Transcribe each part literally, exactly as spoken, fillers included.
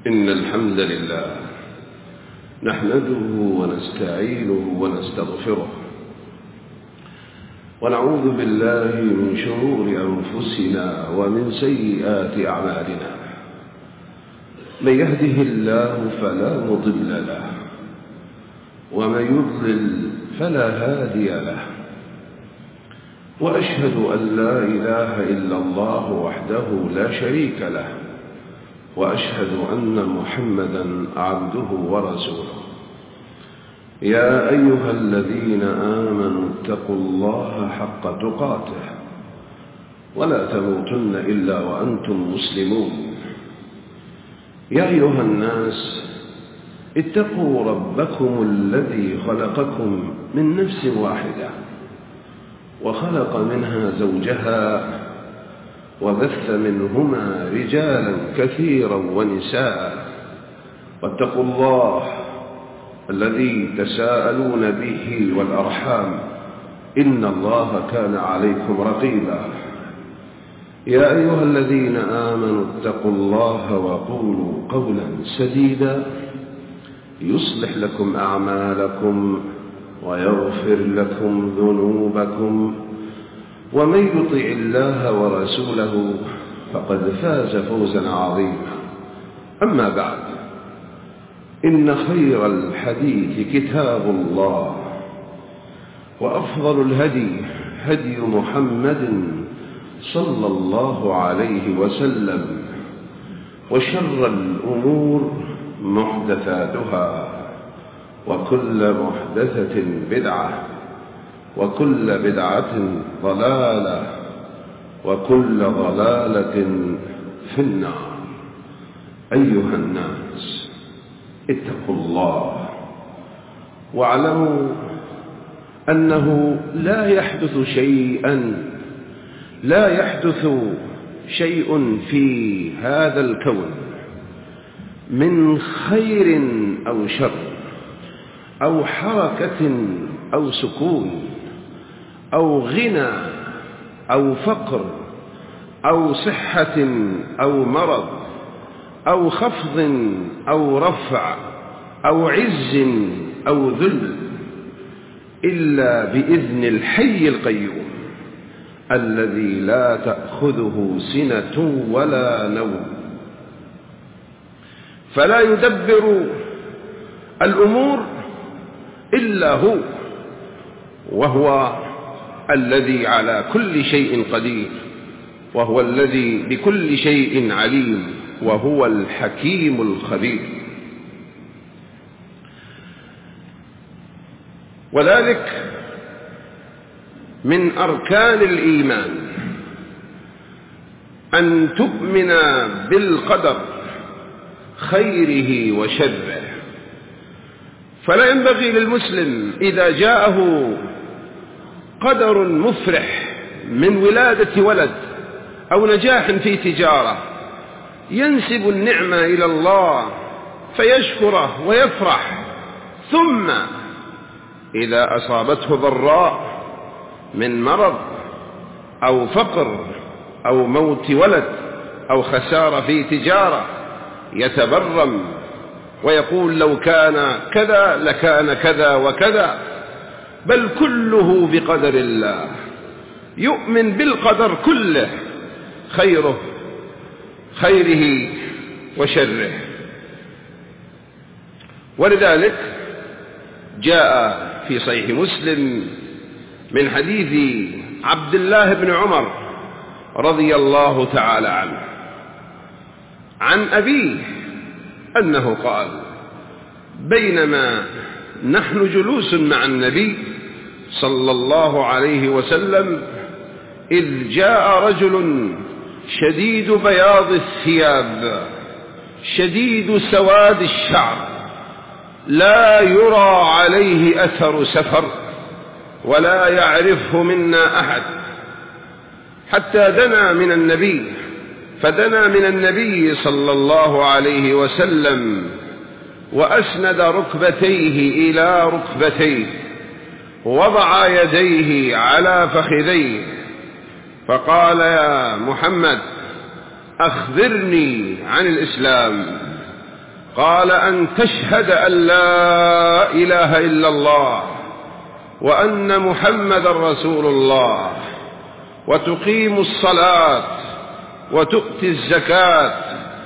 إن الحمد لله نحمده ونستعينه ونستغفره ونعوذ بالله من شرور أنفسنا ومن سيئات أعمالنا. من يهده الله فلا مضل له ومن يضلل فلا هادي له، وأشهد أن لا إله إلا الله وحده لا شريك له، وأشهد أن محمدًا عبده ورسوله. يا أيها الذين آمنوا اتقوا الله حق تقاته ولا تموتن إلا وأنتم مسلمون. يا أيها الناس اتقوا ربكم الذي خلقكم من نفس واحدة وخلق منها زوجها وبث منهما رجالا كثيرا ونساء، واتقوا الله الذي تساءلون به والأرحام إن الله كان عليكم رقيبا. يا أيها الذين آمنوا اتقوا الله وقولوا قولا سديدا يصلح لكم أعمالكم ويغفر لكم ذنوبكم، ومن يطع الله ورسوله فقد فاز فوزا عظيما. أما بعد، إن خير الحديث كتاب الله، وأفضل الهدي هدي محمد صلى الله عليه وسلم، وشر الأمور محدثاتها، وكل محدثة بدعة، وكل بدعة ضلالة، وكل ضلالة في النار. أيها الناس اتقوا الله واعلموا أنه لا يحدث شيئا لا يحدث شيء في هذا الكون من خير أو شر أو حركة أو سكون أو غنى أو فقر أو صحة أو مرض أو خفض أو رفع أو عز أو ذل إلا بإذن الحي القيوم الذي لا تأخذه سنة ولا نوم، فلا يدبر الأمور إلا هو، وهو الذي على كل شيء قدير، وهو الذي بكل شيء عليم، وهو الحكيم الخبير. وذلك من أركان الإيمان أن تؤمن بالقدر خيره وشره. فلا ينبغي للمسلم إذا جاءه قدر مفرح من ولادة ولد أو نجاح في تجارة ينسب النعمة إلى الله فيشكره ويفرح، ثم إذا أصابته ضراء من مرض أو فقر أو موت ولد أو خسارة في تجارة يتبرم ويقول لو كان كذا لكان كذا وكذا، بل كله بقدر الله. يؤمن بالقدر كله، خيره خيره وشره. ولذلك جاء في صحيح مسلم من حديث عبد الله بن عمر رضي الله تعالى عنه عن أبيه أنه قال: بينما نحن جلوس مع النبي صلى الله عليه وسلم إذ جاء رجل شديد بياض الثياب شديد سواد الشعر لا يرى عليه أثر سفر ولا يعرفه منا أحد، حتى دنا من النبي فدنا من النبي صلى الله عليه وسلم وأسند ركبتيه إلى ركبتيه ووضع يديه على فخذيه فقال: يا محمد أخبرني عن الإسلام. قال أن تشهد أن لا إله إلا الله وأن محمد رسول الله وتقيم الصلاة وتؤتي الزكاة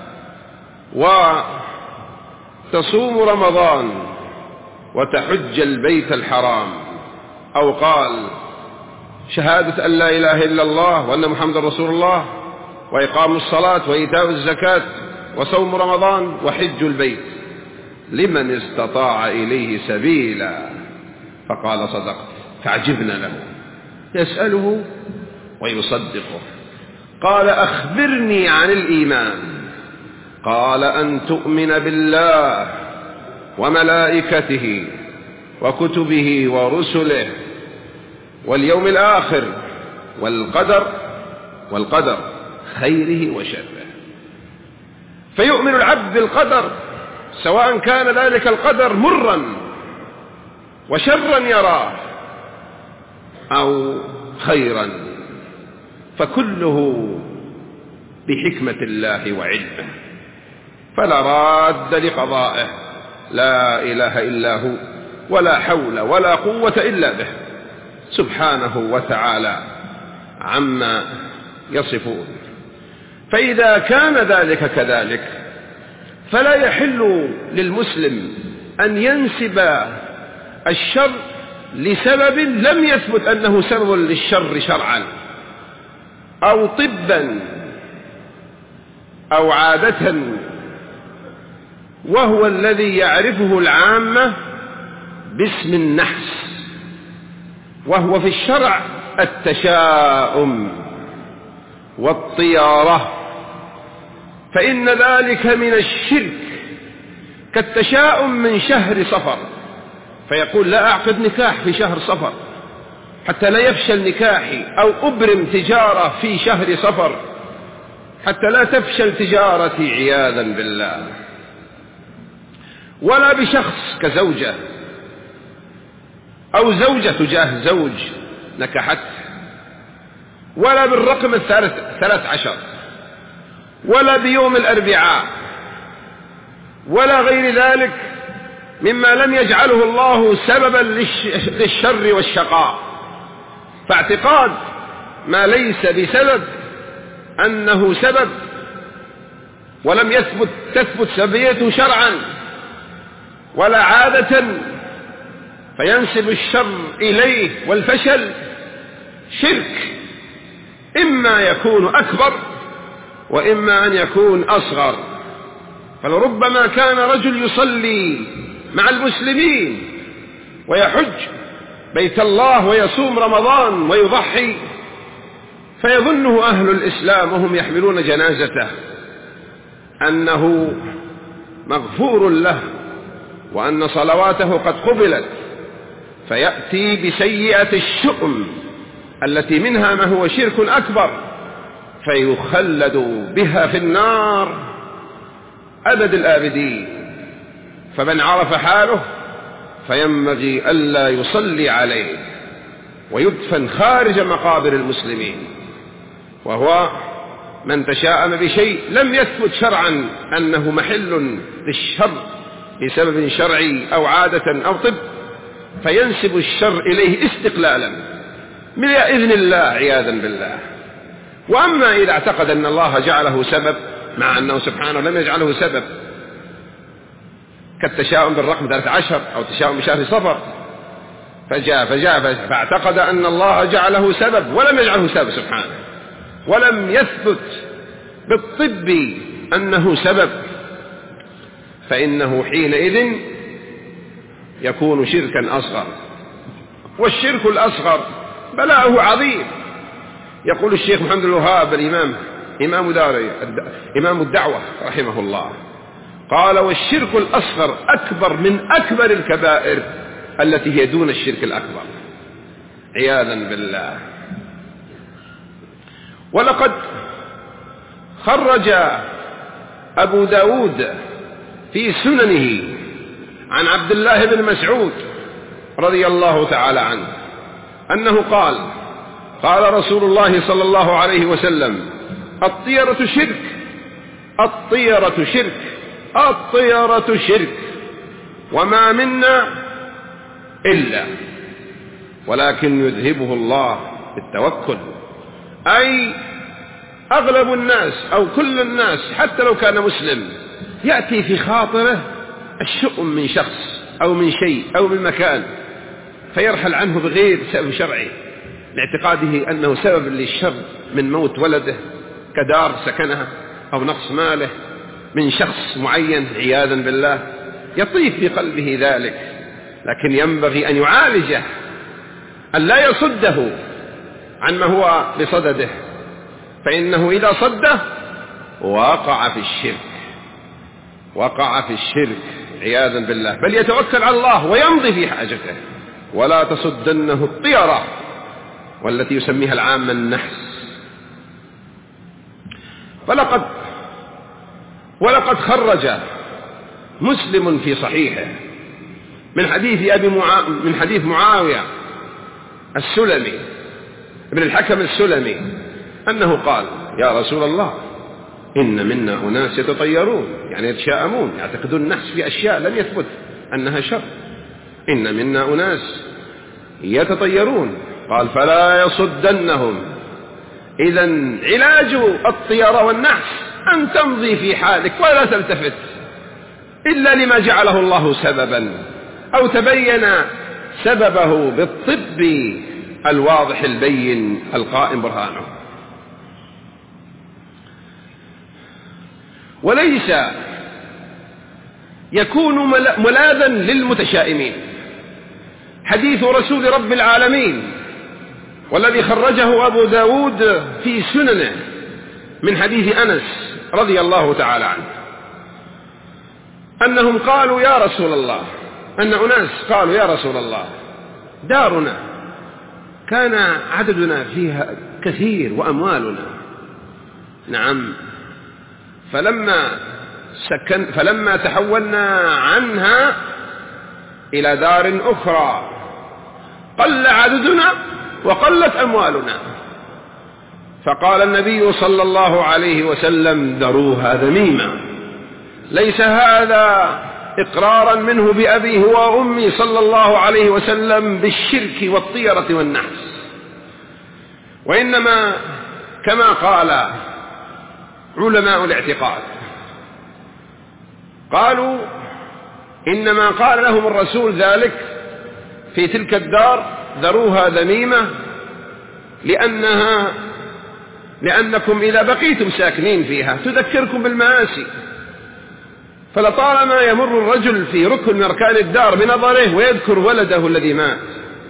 وتصوم رمضان وتحج البيت الحرام. أو قال شهادة أن لا إله إلا الله وأن محمد رسول الله وإقام الصلاة وإيتاء الزكاة وصوم رمضان وحج البيت لمن استطاع إليه سبيلا. فقال صدقت. فعجبنا له، يسأله ويصدقه. قال أخبرني عن الإيمان. قال أن تؤمن بالله وملائكته وكتبه ورسله واليوم الآخر والقدر والقدر خيره وشره. فيؤمن العبد بالقدر سواء كان ذلك القدر مرا وشرا يراه أو خيرا، فكله بحكمة الله وعلمه، فلا راد لقضائه، لا إله إلا هو ولا حول ولا قوة إلا به سبحانه وتعالى عما يصفون. فإذا كان ذلك كذلك فلا يحل للمسلم أن ينسب الشر لسبب لم يثبت أنه سبب للشر شرعا أو طبا أو عادة، وهو الذي يعرفه العامة باسم النحس، وهو في الشرع التشاؤم والطيارة، فإن ذلك من الشرك، كالتشاؤم من شهر صفر، فيقول لا أعقد نكاح في شهر صفر حتى لا يفشل نكاحي، أو أبرم تجارة في شهر صفر حتى لا تفشل تجارتي عياذا بالله. ولا بشخص كزوجة أو زوجة تجاه زوج نكحته، ولا بالرقم الثالث ثلاث عشر، ولا بيوم الأربعاء، ولا غير ذلك مما لم يجعله الله سببا للشر والشقاء. فاعتقاد ما ليس بسبب أنه سبب ولم يثبت تثبت سببيته شرعا ولا عادة، فينسب الشر إليه والفشل شرك، إما يكون أكبر وإما أن يكون أصغر. فلربما كان رجل يصلي مع المسلمين ويحج بيت الله ويصوم رمضان ويضحي، فيظنه أهل الإسلام وهم يحملون جنازته أنه مغفور له وأن صلواته قد قبلت، فيأتي بسيئة الشؤم التي منها ما هو شرك أكبر فيخلد بها في النار أبد الآبدين. فمن عرف حاله فينبغي ألا يصلي عليه ويدفن خارج مقابر المسلمين، وهو من تشاءم بشيء لم يثبت شرعا أنه محل للشر بسبب شرعي أو عادة أو طب، فينسب الشر إليه استقلالا من إذن الله عياذا بالله. وأما إذا اعتقد أن الله جعله سبب مع أنه سبحانه لم يجعله سبب، كالتشاؤم بالرقم ثلاثة عشر أو تشاؤم بشهر صفر، فجاء فجاء فاعتقد أن الله جعله سبب ولم يجعله سبب سبحانه، ولم يثبت بالطب أنه سبب، فإنه حينئذ يكون شركا أصغر. والشرك الأصغر بلاؤه عظيم. يقول الشيخ محمد الوهاب الإمام إمام دار إمام الدعوة رحمه الله، قال والشرك الأصغر أكبر من أكبر الكبائر التي هي دون الشرك الأكبر عياذا بالله. ولقد خرج أبو داود في سننه عن عبد الله بن مسعود رضي الله تعالى عنه أنه قال قال رسول الله صلى الله عليه وسلم الطيرة شرك الطيرة شرك الطيرة شرك وما منا إلا، ولكن يذهبه الله بالتوكل. أي أغلب الناس أو كل الناس حتى لو كان مسلم يأتي في خاطره الشؤم من شخص أو من شيء أو من مكان فيرحل عنه بغير سبب شرعي لاعتقاده أنه سبب للشر، من موت ولده كدار سكنها أو نقص ماله من شخص معين عياذا بالله، يطيف في قلبه ذلك، لكن ينبغي أن يعالجه، أن لا يصده عن ما هو بصدده، فإنه إذا صده وقع في الشرك وقع في الشرك عياذا بالله، بل يتوكل على الله ويمضي في حاجته. ولا تصدنه الطيرة، والتي يسميها العامة النحس. فلقد ولقد خرج مسلم في صحيحه من حديث أبي معا... من حديث معاوية السلمي ابن الحكم السلمي أنه قال: يا رسول الله، إن منا أناس يتطيرون، يعني يتشاءمون، يعتقدون النحس في أشياء لم يثبت أنها شر. إن منا أناس يتطيرون. قال: فلا يصدنهم. إذن علاج الطيرة والنحس أن تمضي في حالك ولا تلتفت إلا لما جعله الله سببا أو تبين سببه بالطب الواضح البين القائم برهانه. وليس يكون ملاذا للمتشائمين حديث رسول رب العالمين، والذي خرجه أبو داود في سننه من حديث أنس رضي الله تعالى عنه أنهم قالوا: يا رسول الله، أن أناس قالوا: يا رسول الله، دارنا كان عددنا فيها كثير وأموالنا، نعم، فلما سكن فلما تحولنا عنها إلى دار أخرى قل عددنا وقلت أموالنا. فقال النبي صلى الله عليه وسلم: ذروها ذميمة. ليس هذا إقرارا منه بأبيه وأمي صلى الله عليه وسلم بالشرك والطيرة والنحس، وإنما كما قال علماء الاعتقاد، قالوا: إنما قال لهم الرسول ذلك في تلك الدار: ذروها ذميمة، لأنها لأنكم إذا بقيتم ساكنين فيها تذكركم بالمآسي، فلطالما يمر الرجل في ركن من أركان الدار بنظره ويذكر ولده الذي مات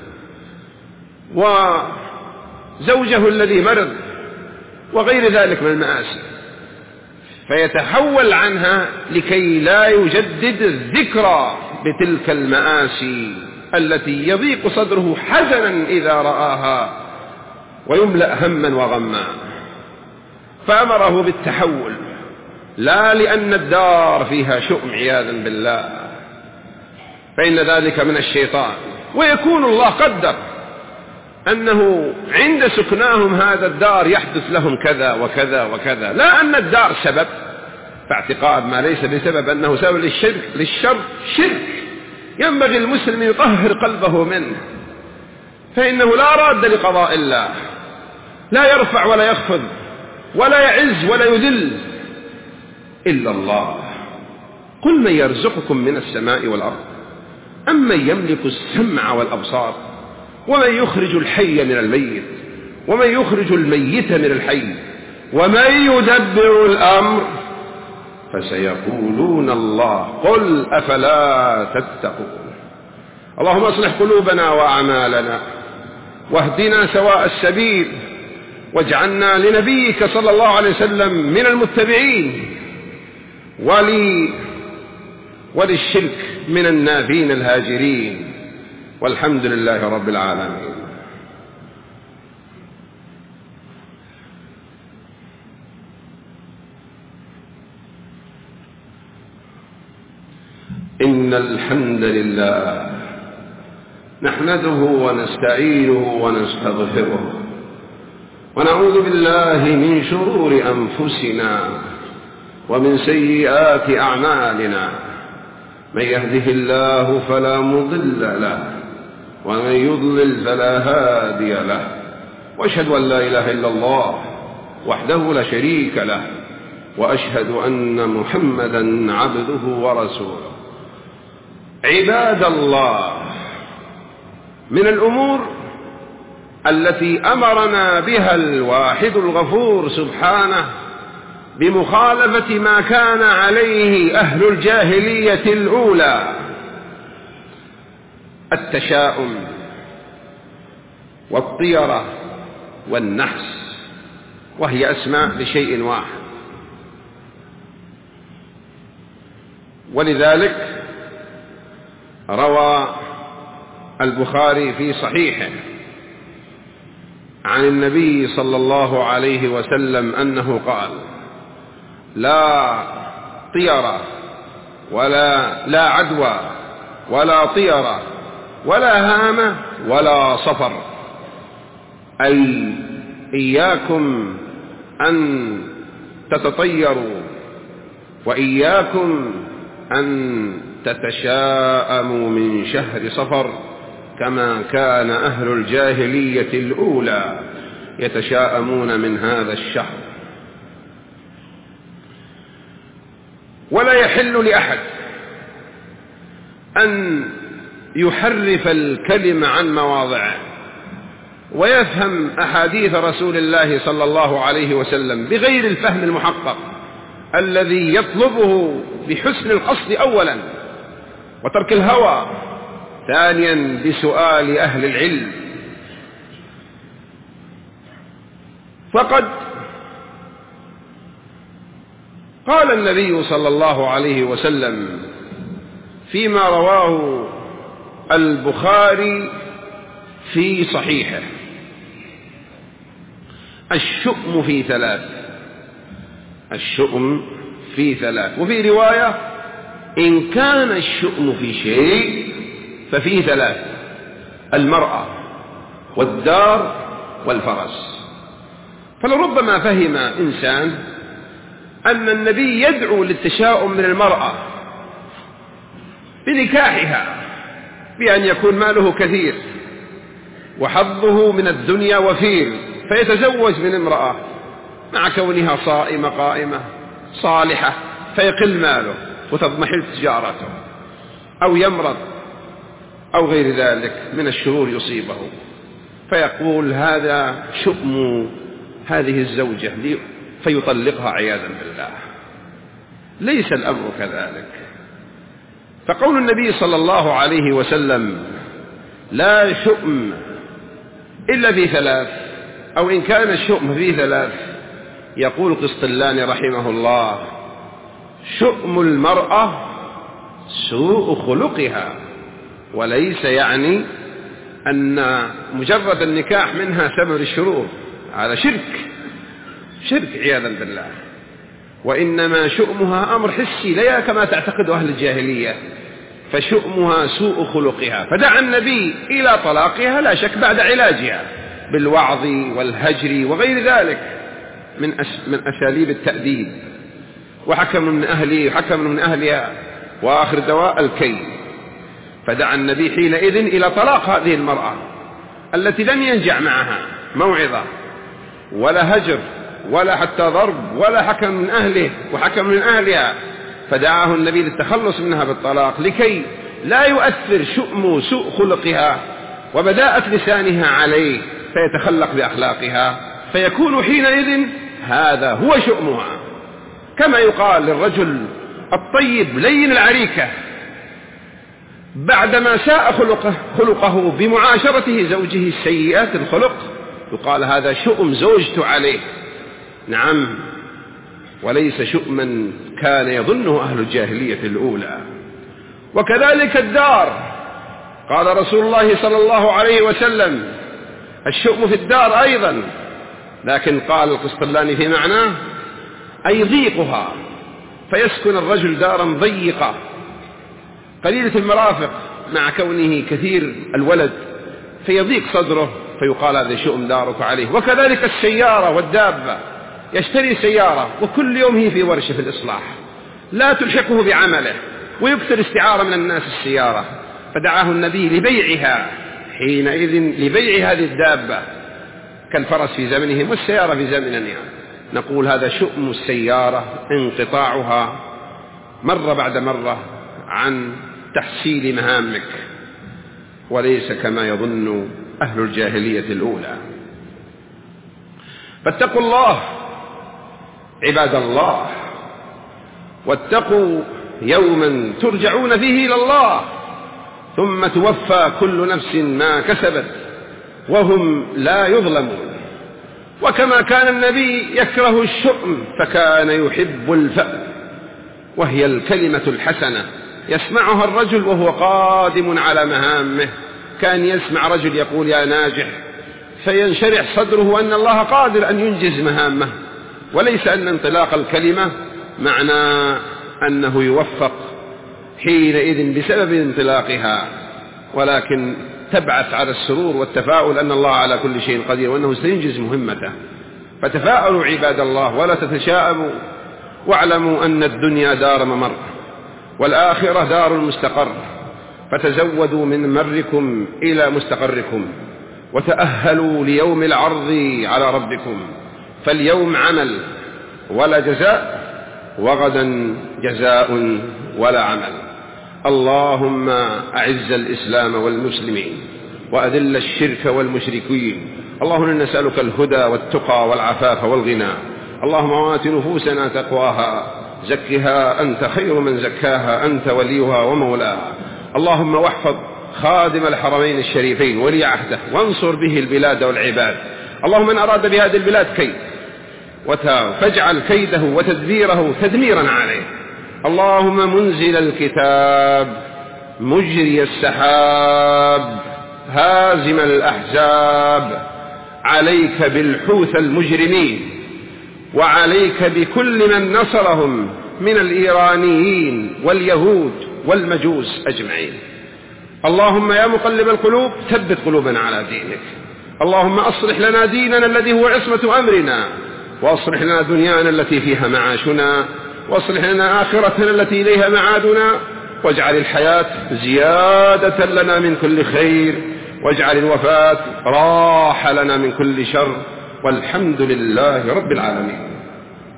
وزوجه الذي مرض وغير ذلك من المآسي، فيتحول عنها لكي لا يجدد الذكرى بتلك المآسي التي يضيق صدره حزنا إذا رآها ويملأ هما وغما. فأمره بالتحول، لا لأن الدار فيها شؤم عياذا بالله، فإن ذلك من الشيطان، ويكون الله قدر أنه عند سكناهم هذا الدار يحدث لهم كذا وكذا وكذا، لا أن الدار سبب، فاعتقاد ما ليس بسبب أنه سبب للشرك للشر شرك، ينبغي المسلم يطهر قلبه منه، فإنه لا راد لقضاء الله، لا يرفع ولا يخفض ولا يعز ولا يذل إلا الله. قل: من يرزقكم من السماء والأرض، أمن يملك السمع والأبصار، ومن يخرج الحي من الميت، ومن يخرج الميت من الحي، ومن يدبر الأمر، فسيقولون الله. قل: أفلا تتقون. اللهم اصلح قلوبنا وأعمالنا، واهدنا سواء السبيل، واجعلنا لنبيك صلى الله عليه وسلم من المتبعين، ولي وللشرك من النابين الهاجرين، والحمد لله رب العالمين. إن الحمد لله نحمده ونستعينه ونستغفره، ونعوذ بالله من شرور أنفسنا ومن سيئات أعمالنا، من يهده الله فلا مضل له ومن يضلل فلا هادي له، وأشهد أن لا إله إلا الله وحده لا شريك له، وأشهد أن محمدا عبده ورسوله. عباد الله، من الأمور التي أمرنا بها الواحد الغفور سبحانه بمخالفة ما كان عليه أهل الجاهلية الأولى التشاؤم والطيرة والنحس، وهي أسماء لشيء واحد. ولذلك روى البخاري في صحيحه عن النبي صلى الله عليه وسلم أنه قال: لا طيرة ولا لا عدوى ولا طيرة ولا هامة ولا صفر، أي إياكم أن تتطيروا وإياكم أن تتشاءموا من شهر صفر كما كان أهل الجاهلية الأولى يتشاءمون من هذا الشهر. ولا يحل لأحد أن يحرف الكلم عن مواضعه ويفهم أحاديث رسول الله صلى الله عليه وسلم بغير الفهم المحقق الذي يطلبه بحسن القصد أولا، وترك الهوى ثانيا بسؤال أهل العلم. فقد قال النبي صلى الله عليه وسلم فيما رواه البخاري في صحيحه: الشؤم في ثلاث، الشؤم في ثلاث، وفي رواية: إن كان الشؤم في شيء ففي ثلاث: المرأة والدار والفرس. فلربما فهم إنسان أن النبي يدعو للتشاؤم من المرأة بنكاحها بأن يكون ماله كثير وحظه من الدنيا وفير، فيتزوج من امرأة مع كونها صائمة قائمة صالحة فيقل ماله وتضمحل تجارته، أو يمرض أو غير ذلك من الشرور يصيبه، فيقول هذا شؤم هذه الزوجة لي فيطلقها عياذا بالله. ليس الأمر كذلك. فقول النبي صلى الله عليه وسلم: لا شؤم إلا في ثلاث، أو إن كان الشؤم في ثلاث، يقول قسطلاني رحمه الله: شؤم المرأة سوء خلقها، وليس يعني أن مجرد النكاح منها سبب الشرور، هذا شرك شرك عياذا بالله. وإنما شؤمها أمر حسي لا كما تعتقد أهل الجاهلية، فشؤمها سوء خلقها، فدعا النبي إلى طلاقها لا شك بعد علاجها بالوعظ والهجر وغير ذلك من من أساليب التأديب، وحكم من أهله وحكم من أهلها، وآخر دواء الكي. فدعا النبي حينئذ إلى طلاق هذه المرأة التي لم ينجع معها موعظة ولا هجر ولا حتى ضرب ولا حكم من أهله وحكم من أهلها، فدعاه النبي للتخلص منها بالطلاق لكي لا يؤثر شؤم سوء خلقها وبداءة لسانها عليه فيتخلق بأخلاقها، فيكون حينئذ هذا هو شؤمها. كما يقال للرجل الطيب لين العريكة بعدما ساء خلقه, خلقه بمعاشرته زوجه السيئات الخلق، يقال هذا شؤم زوجت عليه. نعم، وليس شؤما كان يظنه أهل الجاهلية الأولى. وكذلك الدار، قال رسول الله صلى الله عليه وسلم: الشؤم في الدار أيضا، لكن قال القسطلاني في معناه أي ضيقها، فيسكن الرجل دارا ضيقة قليلة المرافق مع كونه كثير الولد فيضيق صدره، فيقال هذا شؤم دارك عليه. وكذلك السيارة والدابة، يشتري سيارة وكل يوم هي في ورشة في الإصلاح لا تلحقه بعمله، ويكثر استعارة من الناس السيارة، فدعاه النبي لبيعها حينئذ، لبيع هذه الدابة كالفرس في زمنهم والسيارة في زمننا. نقول هذا شؤم السيارة، انقطاعها مرة بعد مرة عن تحصيل مهامك، وليس كما يظن أهل الجاهلية الأولى. فاتقوا الله عباد الله، واتقوا يوما ترجعون فيه إلى الله ثم توفى كل نفس ما كسبت وهم لا يظلمون. وكما كان النبي يكره الشؤم فكان يحب الفأل، وهي الكلمة الحسنة يسمعها الرجل وهو قادم على مهامه. كان يسمع رجل يقول يا ناجح فينشرح صدره أن الله قادر أن ينجز مهامه، وليس أن انطلاق الكلمة معنى أنه يوفق حينئذ بسبب انطلاقها، ولكن تبعث على السرور والتفاؤل أن الله على كل شيء قدير وأنه سينجز مهمته. فتفاءلوا عباد الله ولا تتشاءموا، واعلموا أن الدنيا دار ممر والآخرة دار المستقر، فتزودوا من مركم إلى مستقركم وتأهلوا ليوم العرض على ربكم، فاليوم عمل ولا جزاء، وغدا جزاء ولا عمل. اللهم أعز الإسلام والمسلمين وأذل الشرك والمشركين. اللهم نسألك الهدى والتقى والعفاف والغنى. اللهم آت نفوسنا تقواها، زكها أنت خير من زكاها، أنت وليها ومولاها. اللهم واحفظ خادم الحرمين الشريفين ولي عهده، وانصر به البلاد والعباد. اللهم من أراد بهذه البلاد كيد فاجعل كيده وتدبيره تدميرا عليه. اللهم منزل الكتاب، مجري السحاب، هازم الأحزاب، عليك بالحوث المجرمين، وعليك بكل من نصرهم من الإيرانيين واليهود والمجوس أجمعين. اللهم يا مقلب القلوب ثبت قلوبنا على دينك. اللهم أصلح لنا ديننا الذي هو عصمة أمرنا، وأصلح لنا دنيانا التي فيها معاشنا، وأصلح لنا آخرتنا التي إليها معادنا، واجعل الحياة زيادة لنا من كل خير، واجعل الوفاة راحة لنا من كل شر، والحمد لله رب العالمين.